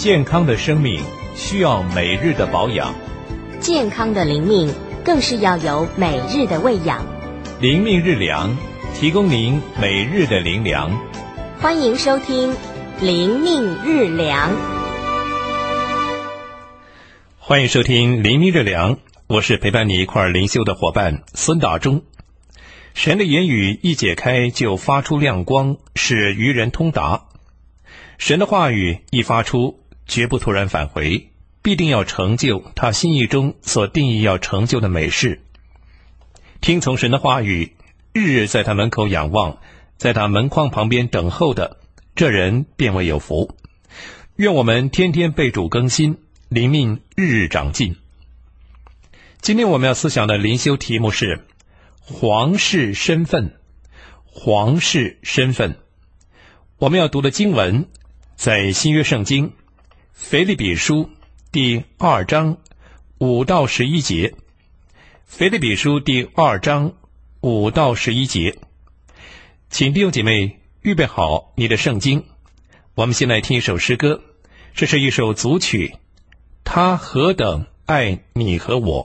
健康的生命需要每日的保养， 健康的灵命更是要有每日的喂养。 灵命日粮，提供您每日的灵粮。 欢迎收听灵命日粮。 欢迎收听灵命日粮，我是陪伴你一块灵修的伙伴孙大中。神的言语一解开就发出亮光，使愚人通达。神的话语一发出，绝不突然返回，必定要成就他心意中所定义要成就的美事。听从神的话语，日日在他门口仰望，在他门框旁边等候的，这人便为有福。愿我们天天被主更新，灵命日日长进。今天我们要思想的灵修题目是皇室身份。皇室身份，我们要读的经文在新约圣经腓立比书第2章5到11节。腓立比书第2章5到11节，请弟兄姐妹预备好你的圣经。我们先来听一首诗歌，这是一首组曲，他何等爱你和我。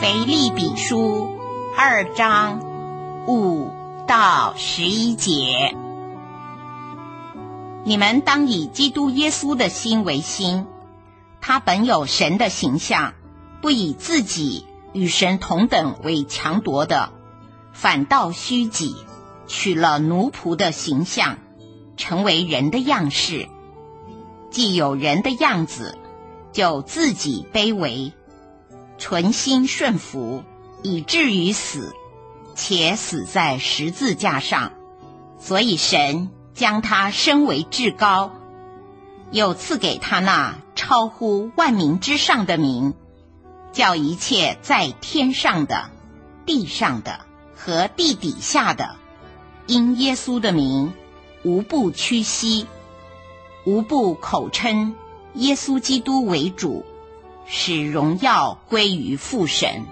腓立比书2章5到11节。你们当以基督耶稣的心为心，他本有神的形象，不以自己与神同等为强夺的，反倒虚己，取了奴仆的形象，成为人的样式。既有人的样子，就自己卑微，存心顺服，以至于死，且死在十字架上。所以神将他升为至高，又赐给他那超乎万民之上的名，叫一切在天上的、地上的和地底下的，因耶稣的名，无不屈膝，无不口称耶稣基督为主，使荣耀归于父神。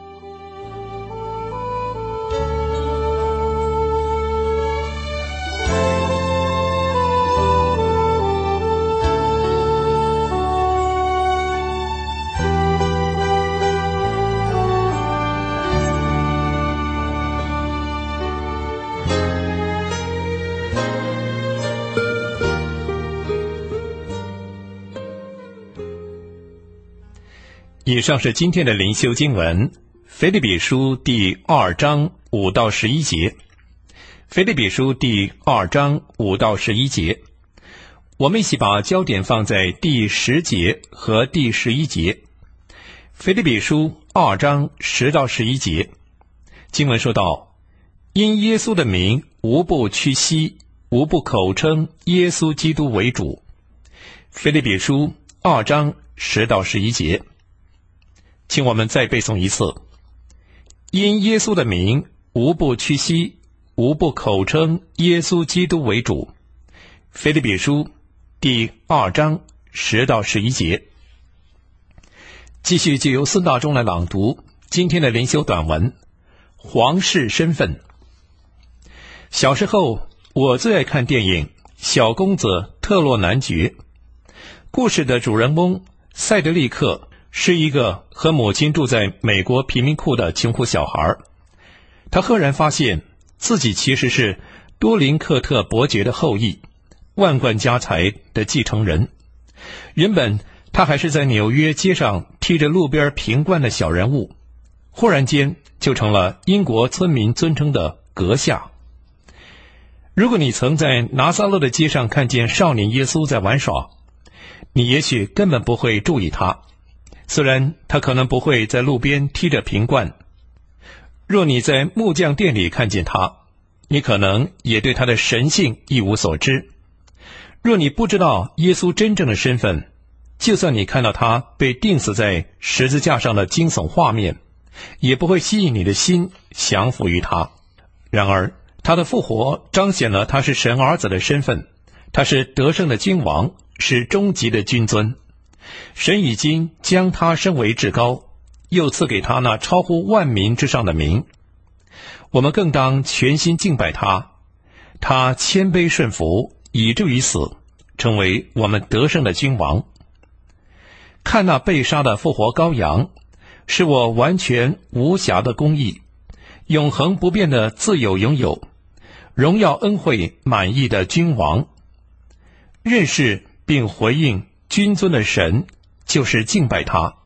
以上是今天的灵修经文，腓立比书第2章5到11节。腓立比书第2章5到11节，我们一起把焦点放在第10节和第11节。腓立比书2章10到11节，经文说道：因耶稣的名，无不屈膝，无不口称耶稣基督为主。腓立比书2章10到11节，请我们再背诵一次：因耶稣的名，无不屈膝，无不口称耶稣基督为主。腓立比书第2章10到11节。继续就由孙大中来朗读今天的灵修短文，皇室身份。小时候，我最爱看电影《小公子特洛男爵》。故事的主人翁塞德利克是一个和母亲住在美国贫民窟的穷苦小孩。他赫然发现自己其实是多林克特伯爵的后裔，万贯家财的继承人。原本他还是在纽约街上踢着路边瓶罐的小人物，忽然间就成了英国村民尊称的阁下。如果你曾在拿撒勒的街上看见少年耶稣在玩耍，你也许根本不会注意他，虽然他可能不会在路边踢着瓶罐。若你在木匠店里看见他，你可能也对他的神性一无所知。若你不知道耶稣真正的身份，就算你看到他被钉死在十字架上的惊悚画面，也不会吸引你的心降服于他。然而他的复活彰显了他是神儿子的身份，他是得胜的君王，是终极的君尊。神已经将他升为至高，又赐给他那超乎万民之上的名。我们更当全心敬拜他。他谦卑顺服，以至于死，成为我们得胜的君王。看那被杀的复活羔羊，是我完全无瑕的公义，永恒不变的自有永有，荣耀恩惠满意的君王。认识并回应君尊的神，就是敬拜他。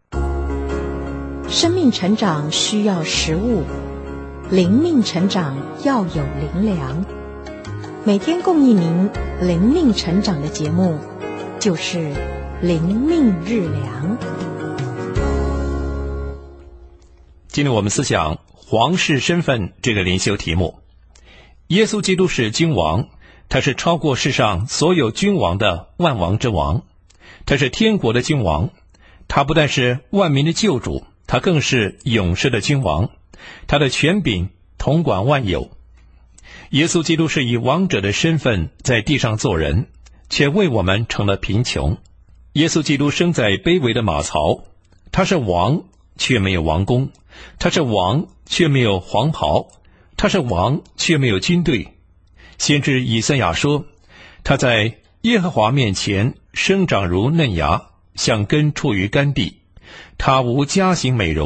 生命成长需要食物，灵命成长要有灵粮。每天供应您灵命成长的节目，就是灵命日粮。 今天我们思想皇室身份这个灵修题目。耶稣基督是君王，他是超过世上所有君王的万王之王，他是天国的君王，他不但是万民的救主，他更是永世的君王，他的权柄统管万有。耶稣基督是以王者的身份在地上做人，却为我们成了贫穷。耶稣基督生在卑微的马槽，他是王却没有王宫，他是王却没有黄袍，他是王却没有军队。先知以赛亚说，他在耶和华面前生长如嫩芽，像根出于干地，他无佳形美容，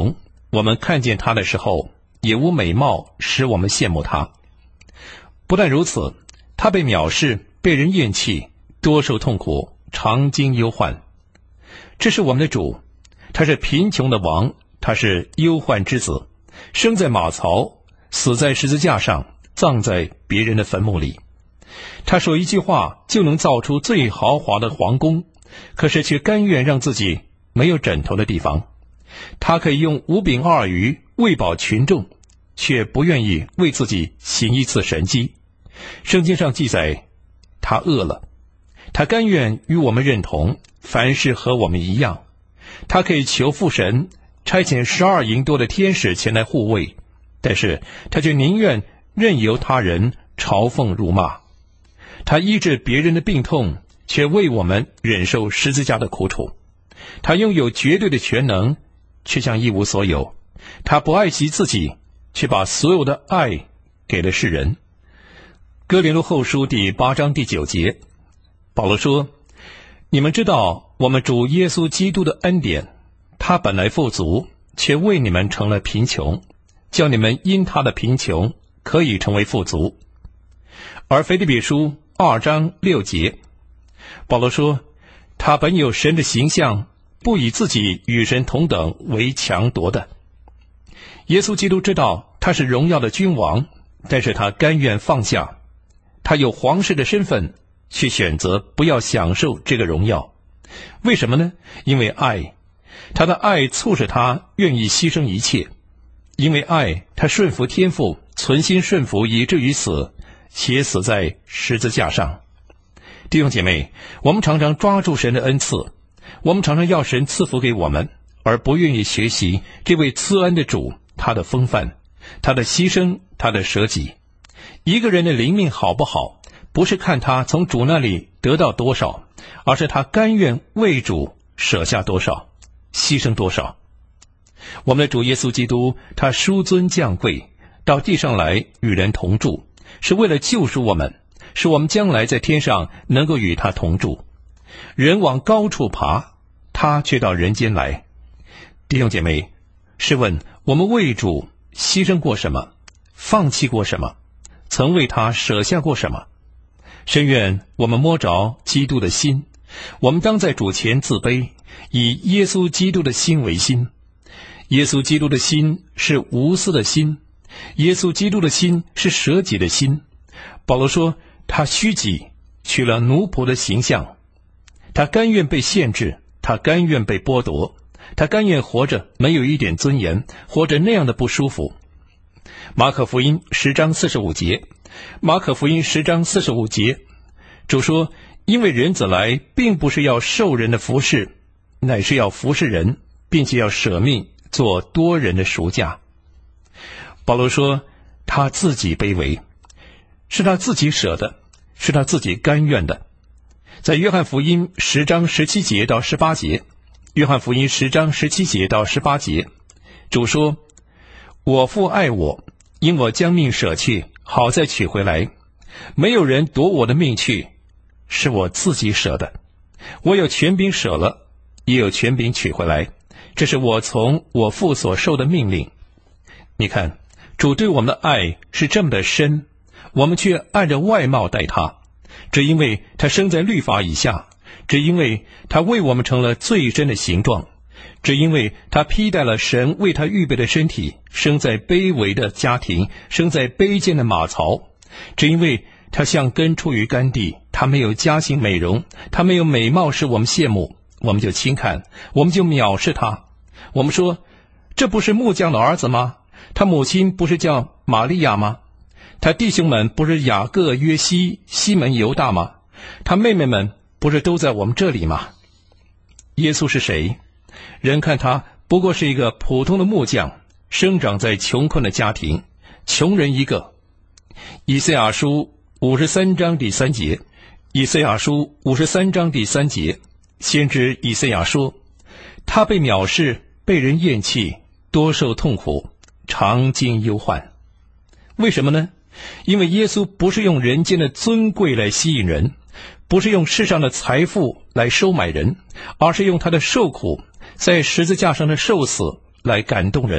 我们看见他的时候，也无美貌使我们羡慕他。不但如此，他被藐视，被人厌弃，多受痛苦，常经忧患。这是我们的主，他是贫穷的王，他是忧患之子，生在马槽，死在十字架上，葬在别人的坟墓里。他说一句话就能造出最豪华的皇宫，可是却甘愿让自己没有枕头的地方。他可以用5饼2鱼喂饱群众，却不愿意为自己行一次神迹。圣经上记载，他饿了，他甘愿与我们认同，凡事和我们一样。他可以求父神差遣12营多的天使前来护卫，但是他却宁愿任由他人嘲讽辱骂。他医治别人的病痛，却为我们忍受十字架的苦楚。他拥有绝对的全能，却像一无所有。他不爱惜自己，却把所有的爱给了世人。哥林多后书第8章第9节，保罗说，你们知道我们主耶稣基督的恩典，他本来富足，却为你们成了贫穷，叫你们因他的贫穷可以成为富足。而腓立比书2章6节，保罗说，他本有神的形象，不以自己与神同等为强夺的。耶稣基督知道他是荣耀的君王，但是他甘愿放下。他有皇室的身份，却选择不要享受这个荣耀。为什么呢？因为爱。他的爱促使他愿意牺牲一切。因为爱，他顺服天父，存心顺服以至于死，且死在十字架上。弟兄姐妹，我们常常抓住神的恩赐，我们常常要神赐福给我们，而不愿意学习这位赐恩的主，他的风范，他的牺牲，他的舍己。一个人的灵命好不好，不是看他从主那里得到多少，而是他甘愿为主舍下多少，牺牲多少。我们的主耶稣基督，他纡尊降贵，到地上来与人同住，是为了救赎我们，使我们将来在天上能够与他同住。人往高处爬，他却到人间来。弟兄姐妹，试问我们为主牺牲过什么？放弃过什么？曾为他舍下过什么？深愿我们摸着基督的心，我们当在主前自卑，以耶稣基督的心为心。耶稣基督的心是无私的心，耶稣基督的心是舍己的心。保罗说，他虚己，取了奴仆的形象。他甘愿被限制，他甘愿被剥夺，他甘愿活着没有一点尊严，活着那样的不舒服。马可福音10章45节，马可福音10章45节，主说，因为人子来，并不是要受人的服侍，乃是要服侍人，并且要舍命做多人的赎价。保罗说，他自己卑微，是他自己舍的，是他自己甘愿的。在约翰福音10章17节到18节，约翰福音10章17节到18节，主说，我父爱我，因我将命舍去，好再取回来。没有人夺我的命去，是我自己舍的。我有权柄舍了，也有权柄取回来，这是我从我父所受的命令。你看，主对我们的爱是这么的深，我们却按着外貌待他，只因为他生在律法以下，只因为他为我们成了最真的形状，只因为他披戴了神为他预备的身体，生在卑微的家庭，生在卑贱的马槽，只因为他像根出于干地，他没有家型美容，他没有美貌使我们羡慕，我们就轻看，我们就藐视他。我们说，这不是木匠的儿子吗？他母亲不是叫玛利亚吗？他弟兄们不是雅各、约西、西门、犹大吗？他妹妹们不是都在我们这里吗？耶稣是谁？人看他不过是一个普通的木匠，生长在穷困的家庭，穷人一个。以赛亚书53章第3节，以赛亚书53章第3节，先知以赛亚说，他被藐视，被人厌弃，多受痛苦，常经忧患。为什么呢？因为耶稣不是用人间的尊贵来吸引人，不是用世上的财富来收买人，而是用他的受苦，在十字架上的受死来感动人，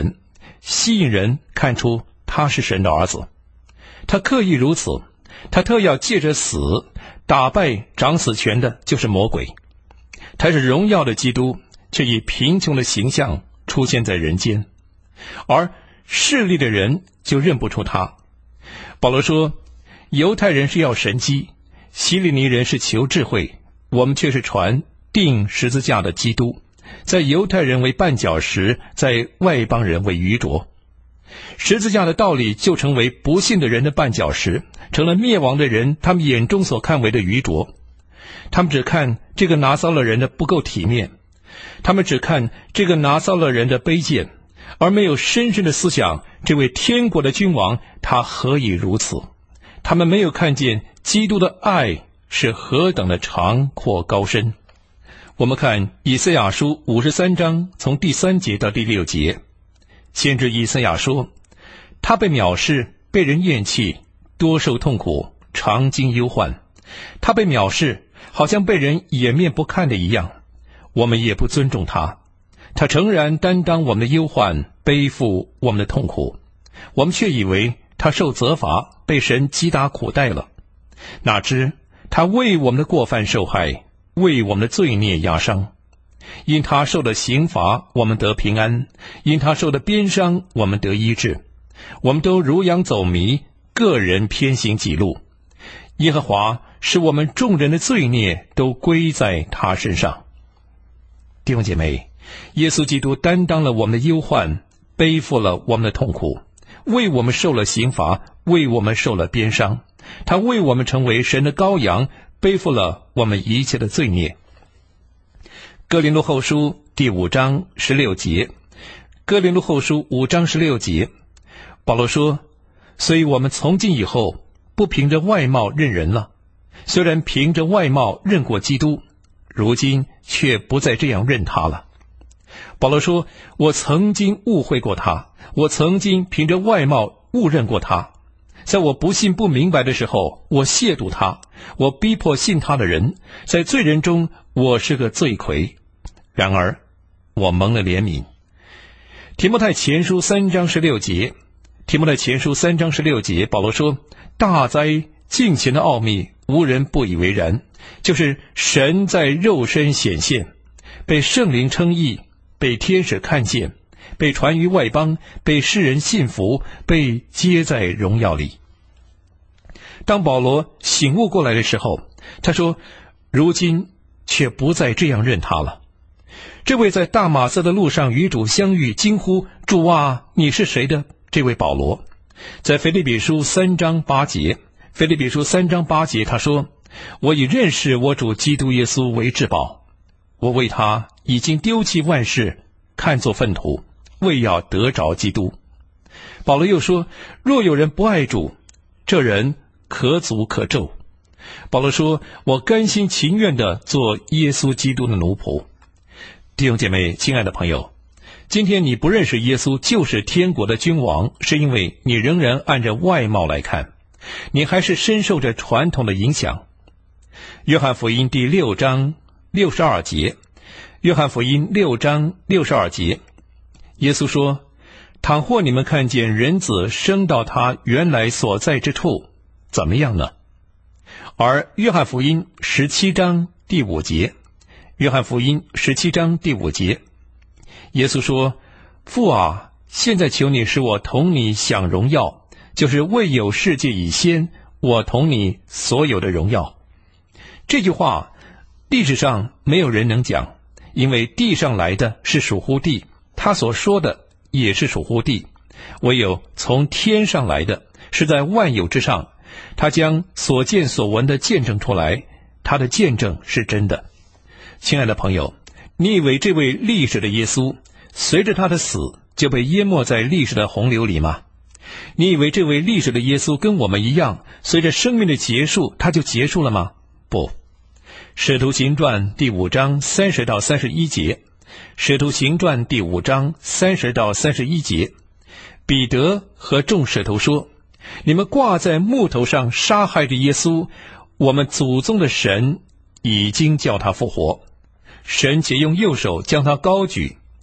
吸引人看出他是神的儿子。他刻意如此，他特要借着死打败掌死权的就是魔鬼。他是荣耀的基督，却以贫穷的形象出现在人间，而势利的人就认不出他。保罗说，犹太人是要神迹，希利尼人是求智慧，我们却是传钉十字架的基督，在犹太人为绊脚石，在外邦人为愚拙。十字架的道理就成为不信的人的绊脚石，成了灭亡的人他们眼中所看为的愚拙。他们只看这个拿撒勒人的不够体面，他们只看这个拿撒勒人的卑贱，而没有深深的思想这位天国的君王他何以如此。他们没有看见基督的爱是何等的长阔高深。我们看以赛亚书53章从第3节到第6节，先知以赛亚说，他被藐视，被人厌弃，多受痛苦，常经忧患。他被藐视，好像被人掩面不看的一样，我们也不尊重他。他诚然担当我们的忧患，背负我们的痛苦，我们却以为他受责罚，被神击打苦待了。哪知他为我们的过犯受害，为我们的罪孽压伤。因他受的刑罚，我们得平安；因他受的鞭伤，我们得医治。我们都如羊走迷，个人偏行己路。耶和华使我们众人的罪孽都归在他身上。弟兄姐妹，耶稣基督担当了我们的忧患，背负了我们的痛苦，为我们受了刑罚，为我们受了鞭伤。他为我们成为神的羔羊，背负了我们一切的罪孽。哥林多后书第5章16节，哥林多后书5章16节，保罗说，所以我们从今以后不凭着外貌认人了，虽然凭着外貌认过基督，如今却不再这样认他了。保罗说，我曾经误会过他，我曾经凭着外貌误认过他，在我不信不明白的时候，我亵渎他，我逼迫信他的人，在罪人中我是个罪魁。然而我蒙了怜悯。提摩太前书3章16节，提摩太前书3章16节，保罗说，大哉敬虔的奥秘，无人不以为然，就是神在肉身显现，被圣灵称义，被天使看见，被传于外邦，被世人信服，被接在荣耀里。当保罗醒悟过来的时候，他说，如今却不再这样认他了。这位在大马色的路上与主相遇，惊呼，主啊，你是谁的这位保罗，在腓立比书3章8节，腓立比书3章8节，他说，我以认识我主基督耶稣为至宝，我为他已经丢弃万事，看作粪土，为要得着基督。保罗又说，若有人不爱主，这人可诅可咒。保罗说，我甘心情愿地做耶稣基督的奴仆。弟兄姐妹，亲爱的朋友，今天你不认识耶稣就是天国的君王，是因为你仍然按着外貌来看，你还是深受着传统的影响。约翰福音第6章62节，约翰福音6章62节，耶稣说，倘或你们看见人子升到他原来所在之处，怎么样呢？而约翰福音17章第5节，约翰福音17章第5节，耶稣说，父啊，现在求你使我同你享荣耀，就是未有世界以先，我同你所有的荣耀。这句话历史上没有人能讲，因为地上来的是属乎地，他所说的也是属乎地，唯有从天上来的是在万有之上，他将所见所闻的见证出来，他的见证是真的。亲爱的朋友，你以为这位历史的耶稣随着他的死就被淹没在历史的洪流里吗？你以为这位历史的耶稣跟我们一样，随着生命的结束他就结束了吗？不。使徒行传第5章30到31节，使徒行传第5章30到31节，彼得和众使徒说，你们挂在木头上杀害的耶稣，我们祖宗的神已经叫他复活，神且用右手将他高举，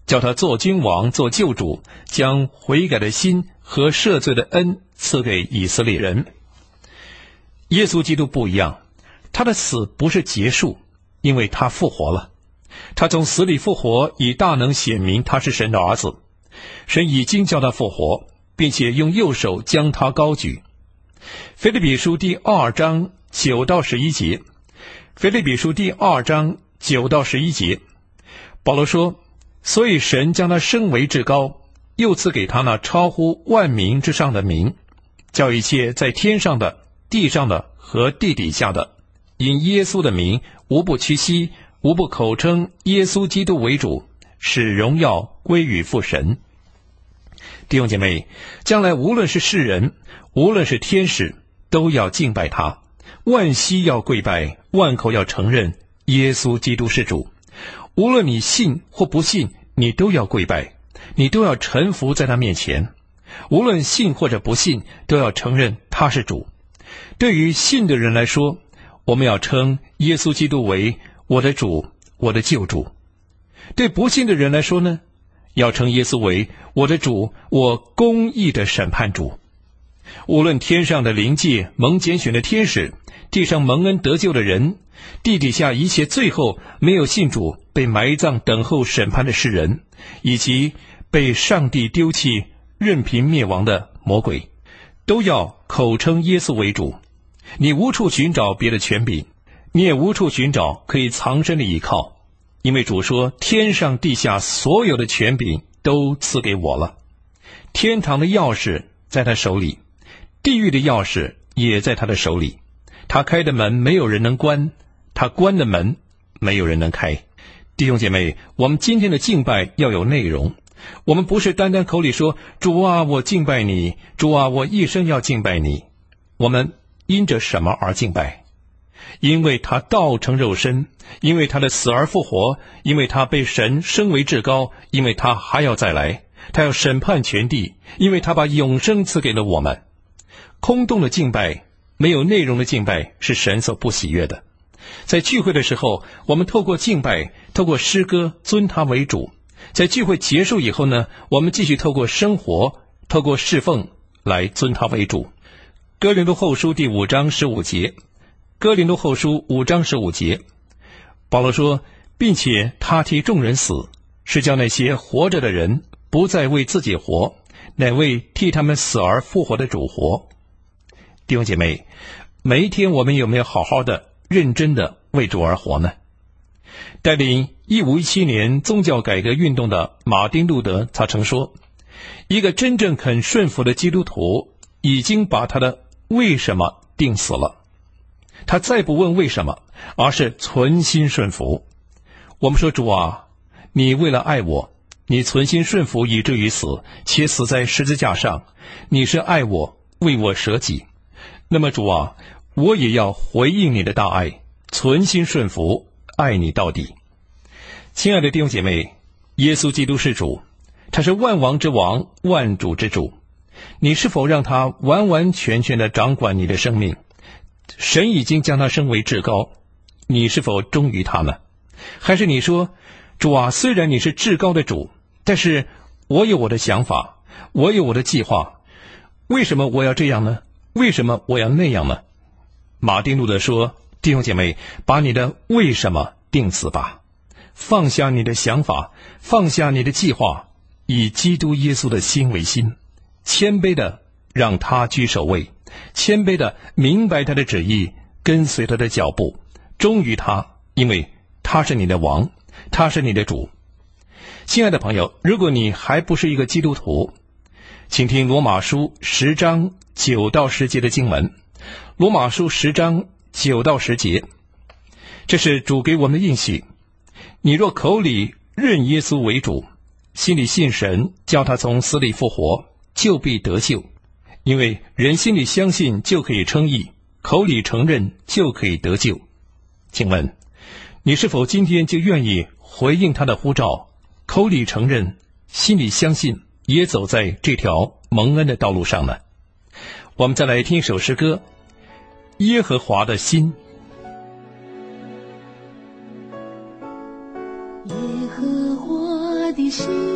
叫他做君王，做救主，将悔改的心和赦罪的恩赐给以色列人。耶稣基督不一样，他的死不是结束，因为他复活了。他从死里复活，以大能显明他是神的儿子。神已经叫他复活，并且用右手将他高举。腓立比书第2章9到11节，腓立比书第2章9到11节，保罗说，所以神将他升为至高，又赐给他那超乎万民之上的名，叫一切在天上的、地上的和地底下的，因耶稣的名，无不屈膝，无不口称耶稣基督为主，使荣耀归于父神。弟兄姐妹，将来无论是世人，无论是天使，都要敬拜他，万膝要跪拜，万口要承认耶稣基督是主。无论你信或不信，你都要跪拜，你都要臣服在他面前。无论信或者不信，都要承认他是主。对于信的人来说，我们要称耶稣基督为我的主，我的救主。对不信的人来说呢，要称耶稣为我的主，我公义的审判主。无论天上的灵界、蒙拣选的天使，地上蒙恩得救的人，地底下一切最后没有信主被埋葬等候审判的世人，以及被上帝丢弃任凭灭亡的魔鬼，都要口称耶稣为主。你无处寻找别的权柄，你也无处寻找可以藏身的依靠，因为主说，天上地下所有的权柄都赐给我了。天堂的钥匙在他手里，地狱的钥匙也在他的手里。他开的门没有人能关，他关的门没有人能开。弟兄姐妹，我们今天的敬拜要有内容，我们不是单单口里说，主啊，我敬拜你，主啊，我一生要敬拜你。我们因着什么而敬拜？因为他道成肉身，因为他的死而复活，因为他被神升为至高，因为他还要再来，他要审判全地，因为他把永生赐给了我们。空洞的敬拜，没有内容的敬拜，是神所不喜悦的。在聚会的时候，我们透过敬拜，透过诗歌尊他为主。在聚会结束以后呢，我们继续透过生活，透过侍奉来尊他为主。哥林多后书第5章15节，哥林多后书5章15节，保罗说，并且他替众人死，是叫那些活着的人不再为自己活，乃为替他们死而复活的主活。弟兄姐妹，每一天我们有没有好好的认真的为主而活呢？带领1517年宗教改革运动的马丁路德他曾说，一个真正肯顺服的基督徒已经把他的为什么定死了，他再不问为什么，而是存心顺服。我们说，主啊，你为了爱我，你存心顺服以至于死，且死在十字架上，你是爱我，为我舍己。那么主啊，我也要回应你的大爱，存心顺服，爱你到底。亲爱的弟兄姐妹，耶稣基督是主，他是万王之王，万主之主。你是否让他完完全全的掌管你的生命？神已经将他升为至高，你是否忠于他呢？还是你说，主啊，虽然你是至高的主，但是我有我的想法，我有我的计划，为什么我要这样呢？为什么我要那样呢？马丁路德说，弟兄姐妹，把你的为什么定死吧，放下你的想法，放下你的计划，以基督耶稣的心为心，谦卑的让他居首位，谦卑的明白他的旨意，跟随他的脚步，忠于他，因为他是你的王，他是你的主。亲爱的朋友，如果你还不是一个基督徒，请听罗马书10章9到10节的经文。罗马书10章9到10节，这是主给我们的应许。你若口里认耶稣为主，心里信神，叫他从死里复活，就必得救。因为人心里相信就可以称义，口里承认就可以得救。请问，你是否今天就愿意回应他的呼召，口里承认，心里相信，也走在这条蒙恩的道路上呢？我们再来听一首诗歌，耶和华的心。 耶和华的心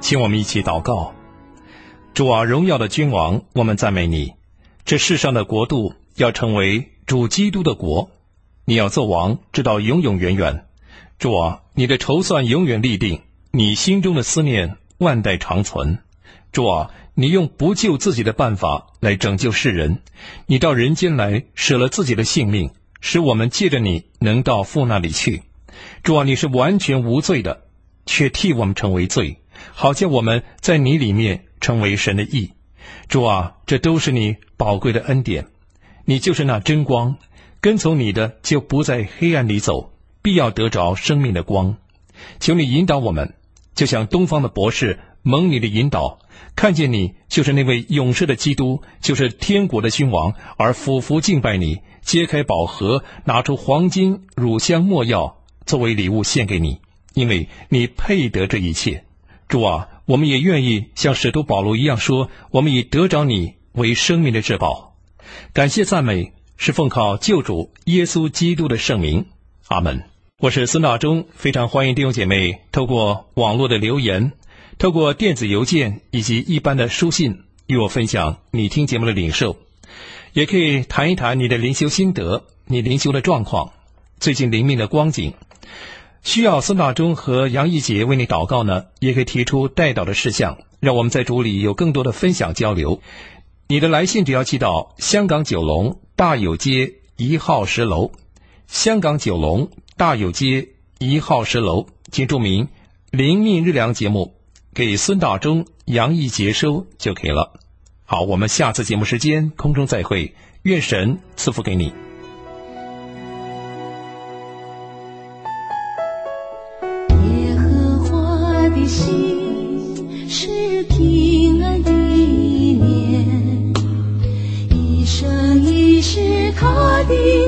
请我们一起祷告。主啊，荣耀的君王，我们赞美你。这世上的国度要成为主基督的国，你要做王，直到永永远远。主啊，你的筹算永远立定，你心中的思念万代长存。主啊，你用不救自己的办法来拯救世人，你到人间来舍了自己的性命，使我们借着你能到父那里去。主啊，你是完全无罪的，却替我们成为罪，好叫我们在你里面成为神的义。主啊，这都是你宝贵的恩典。你就是那真光，跟从你的就不在黑暗里走，必要得着生命的光。求你引导我们，就像东方的博士蒙你的引导，看见你就是那位永世的基督，就是天国的君王，而俯伏敬拜你，揭开宝盒，拿出黄金、乳香、没药作为礼物献给你，因为你配得这一切。主啊，我们也愿意像使徒保罗一样说，我们以得着你为生命的至宝。感谢赞美是奉靠救主耶稣基督的圣名，阿们。我是孙大中，非常欢迎弟兄姐妹透过网络的留言，透过电子邮件以及一般的书信与我分享你听节目的领受，也可以谈一谈你的灵修心得，你灵修的状况，最近灵命的光景。需要孙大中和杨一杰为你祷告呢，也可以提出代祷的事项，让我们在主里有更多的分享交流。你的来信只要寄到香港九龙大有街1号10楼，香港九龙大有街1号10楼，请注明灵命日粮节目，给孙大中、杨一杰收就可以了。好，我们下次节目时间空中再会，愿神赐福给你。 心是平安的年，一生一世他的